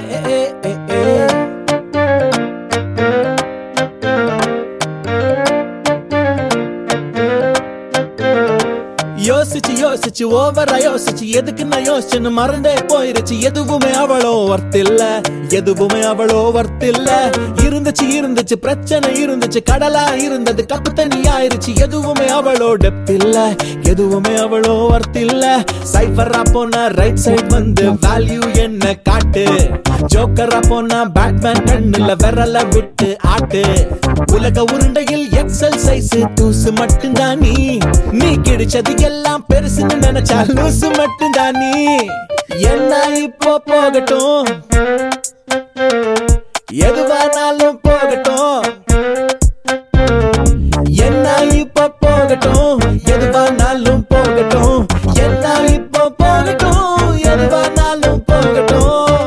யோசிச்சு யோசிச்சு ஓவரா யோசிச்சு எதுக்கு நான் யோசிச்சுன்னு மறந்தே போயிருச்சு. எதுவுமே அவளோ வர்த்தில்ல, எதுவுமே அவளோ வர்த்தில்ல. இருந்துச்சு இருந்துச்சு பிரச்சனை இருந்துச்சு, கடலா இருந்தது கப்பு தண்ணி ஆயிருச்சு. எதுவுமே அவளோ டெப்த் இல்ல, எதுவுமே அவளோ வர்த்தில்ல. சைஃபரா போனா ரைட் சைடு வந்து வேல்யூ என்ன காட்டு. ஜோக்கரா போனா பேட்மேன் கண்ணுல விரல விட்டு ஆட்டு. உலக உருண்டையில் எக்ஸல் சைஸ் தூசு மட்டும்தான் நீ. நீ கிடைச்சது எல்லாம் பெருசுன்னு நினைச்சா லூசு மட்டும்தான் நீ. என்ன இப்போ போகட்டும், எதுவானாலும் போகட்டும். என்ன இப்போ போகட்டும், எதுவானாலும் போகட்டும். என்ன இப்போ போகட்டும், எதுவானாலும் போகட்டும்.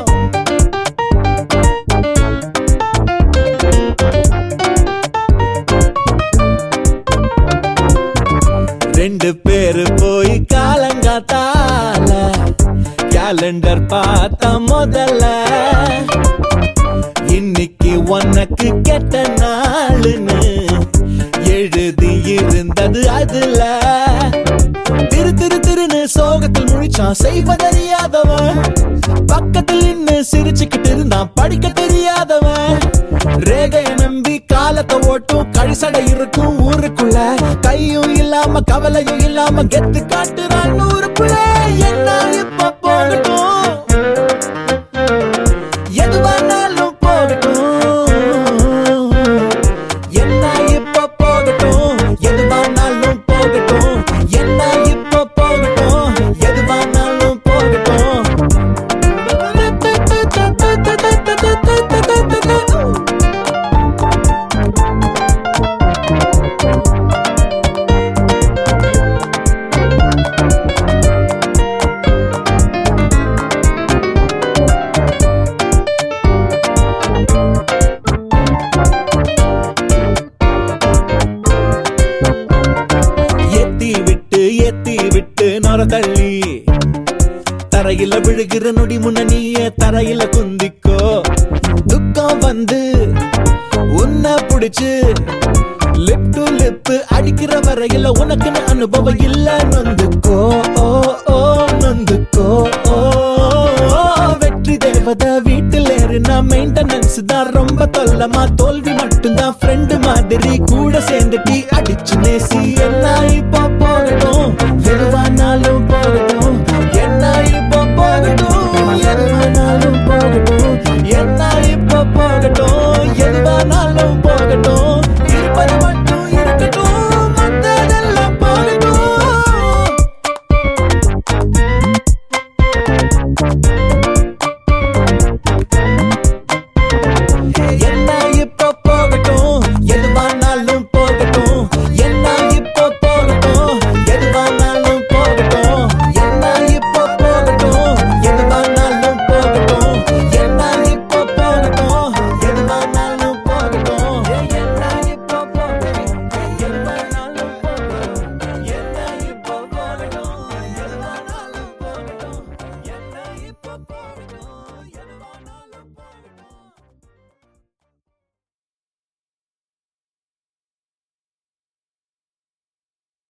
ரெண்டு பேரு போய் காலங்காத்தால கேலண்டர் பார்த்த முதல்ல. இன்னைக்கு உனக்கு கெட்ட நாளுன்னு எழுதி இருந்தது அதுல. திரு திரு திருன்னு சோகத்தில் முழிச்சான் செய்வதறியாதவன். பக்கத்தில் நின்னு சிரிச்சுக்கிட்டு இருந்தான் படிக்க தெரியாதவன். ரேகைய நம்பி காலத்தை ஓட்டும் கழிசடை இருக்கும் ஊருக்குள்ள. கையும் இல்லாம கவலையும் இல்லாம கெத்து காட்டுறான் ஊருக்குள்ள. என்ன இப்ப போகட்டும், எதுவானாலும் போகட்டும். என்ன இப்ப போகட்டும், எதுவானாலும் போகட்டும். என்ன இப்ப போகட்டும், எதுவானாலும் போகட்டும். ஏத்தி விட்டு நொர தள்ளி தரையில விழுகிற நொடி முன்னணிய தரையில குந்திக்கோ. துக்கம் வந்து உன்னை புடிச்சு லிப் டு லிப் அடிக்கிற வரையில உனக்குன்னு அனுபவம் இல்ல. நொந்துக்கோ ஓ ஓ நொந்துக்கோ ஓ. வெற்றி தேவதை வீட்டில் ஏறுனா மெயின்டெனன்ஸ் தான் ரொம்ப தொல்லமா. தோல்வி மட்டும்தான் ஃப்ரெண்டு மாதிரி கூட சேர்ந்து டீ அடிச்சு நேசி.